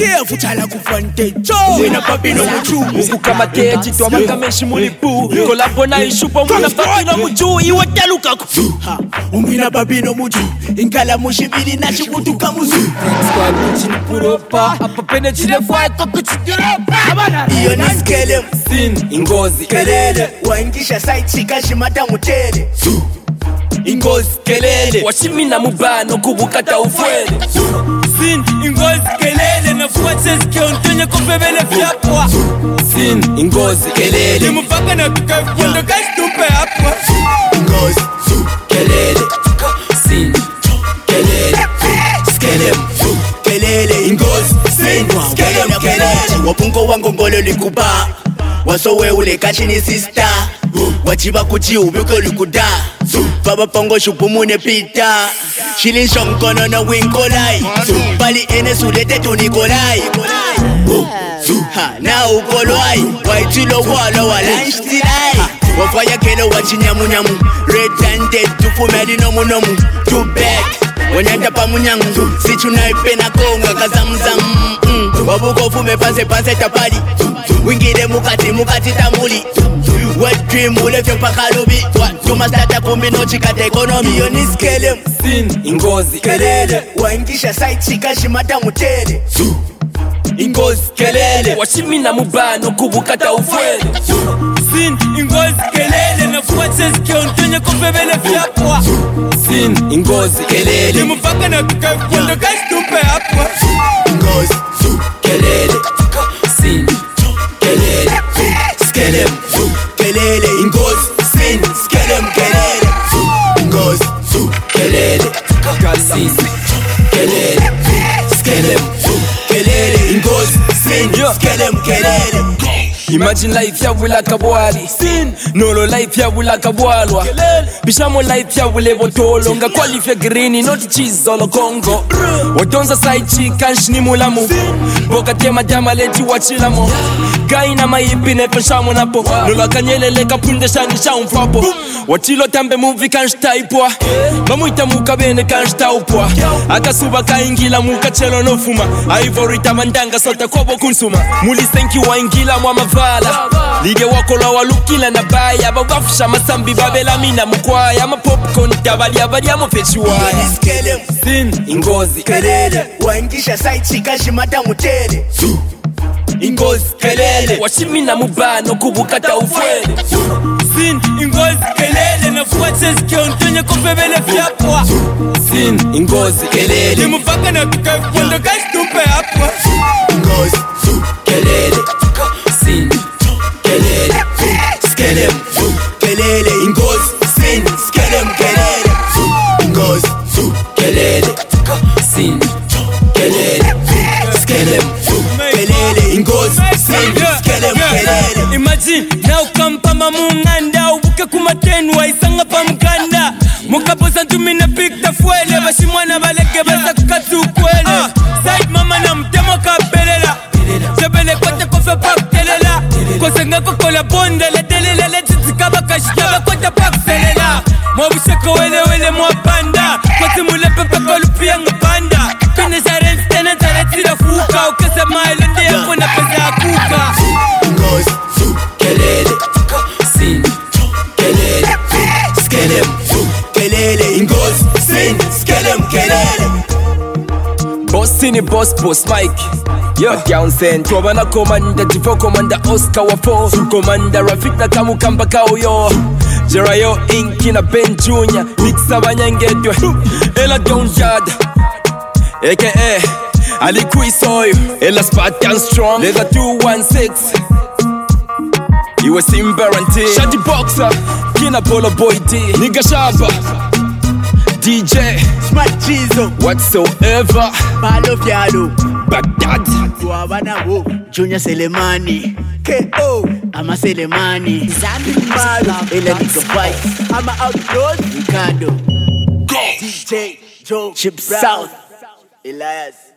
careful chala kufante cho wina papi no muchu ukukama teji to amakameshi mulipu kolabo na ishupo muna papi no muchu iwe taluka ku umina papi no muchu inkala mushibili na shibutu kamuzu squad kuchini puropa apa pene chile fwa kuchidoropa iyo ni skele sin ingozi kelele waingisha side chika shimata mutele ingozi kelele washimina mubano kubukata ufwele sin ingozi kelele na fuaches kiontonye kopebele fyapwa sin ingozi kelele mufaka na tukafundo kashtupe hapwa ingozi kelele sin kelele skele kelele ingozi sin skele kelele wapungo wangu ngolo likuba wasowe ule kachini sister wachiba kuchi ubiko likuda baba pongo shupumune pita shilisho mkono na winkolai bali ene sulete tu nikolai na ukolwai waitilo walo wala instilai wafaya kelo wachinyamunyamu red-handed tufumeli nomunomu too bad wanyata pa munyangu sichunaipena konga kazamuzamu wabuko fume panse tapali wingire mukati tamuli wet dream ulefyo mpaka lubi tumastata kumbino chikata ekonomi iyo ni skele sin ingozi kelele waingisha side chika shimata mutele ingozi kelele washimina mubano kubukata ufwele sin ingozi kelele na fuaches kiontonye kopebele fyapwa sin ingozi kelele mufaka na tukafundo kashtupe hapwa ingozi kelele sin kelele skele kelele ingozi sin skele kelele ingozi kelele sin kelele skele kelele ingozi sin skele kelele. Imagine life ya wula kabwali sin nolo life ya wula kabwalwa bishamo life ya wule botolo nga qualify green not cheese olo Congo wadonza side chicken shini mulamu boka tema jama leti wachilamo gaina maipi ne penshamo napo nolo kanyelele kapunde shani shaumfapo watilo tambe movie kanshtaipwa bamuita mukabene kanshtaupwa akasuba kaingila mukachelo nofuma ivory tamandanga sota kobo kunsuma mulisenki waingila mwama lige wakola walukila na baya bagafusha masambi babela mina mukwaya ama popcorn tabalia balia mopechwaya skele sin ingozi kelele waingisha side chika shimata mutele ingozi kelele washimina mubano kubukata ufwele sin ingozi kelele na fuaches kiontonye kopebele fyapwa sin ingozi kelele mufaka na tukafundo kashtupe hapwa ingozi kelele sin kelele skele kelele ingozi sin skele kelele ingozi kelele sin kelele skele kelele ingozi sin skele kelele. Imagine now kampa mamunganda ubuke kumatenu waisanga pa mkanda mukaposa ntumine pikta fuele bashimwana baleke basa kukatu kwele side mama na mtemo kapelela sebele kote kofe pak telela kosenga kokola bonde le telela le titikaba kashitaba kote pak selela mwabusheko wele mwapanda kote mulepepe kolupia ngapanda kene zarensi tena zaretira fuka ukese maile ndi yako na pesa ya kuka ingozi kelele sin kelele skele kelele ingozi sin skele kelele. Boss in the boss Mike down send Tobana commander Tifo commander Oscar Wafo commander Rafik na kamu kamba kao yo Jerayo Inki na Ben Junior Nixa banyangedwe Ela Don Jad AKA Ali Kuisoy Ela Spartan Strong Lega 216 Iwe Simbaranti Shadi Boxer Kina Polo Boy D Nigga Shaba DJ Smart Chizo whatsoever Malo Fialo Baghdad Tuabana wo Junior Selemani K.O. Ama Selemani Maru Ela Nigga Fight Ama Outdoors Ricardo DJ Joe Chip South Elias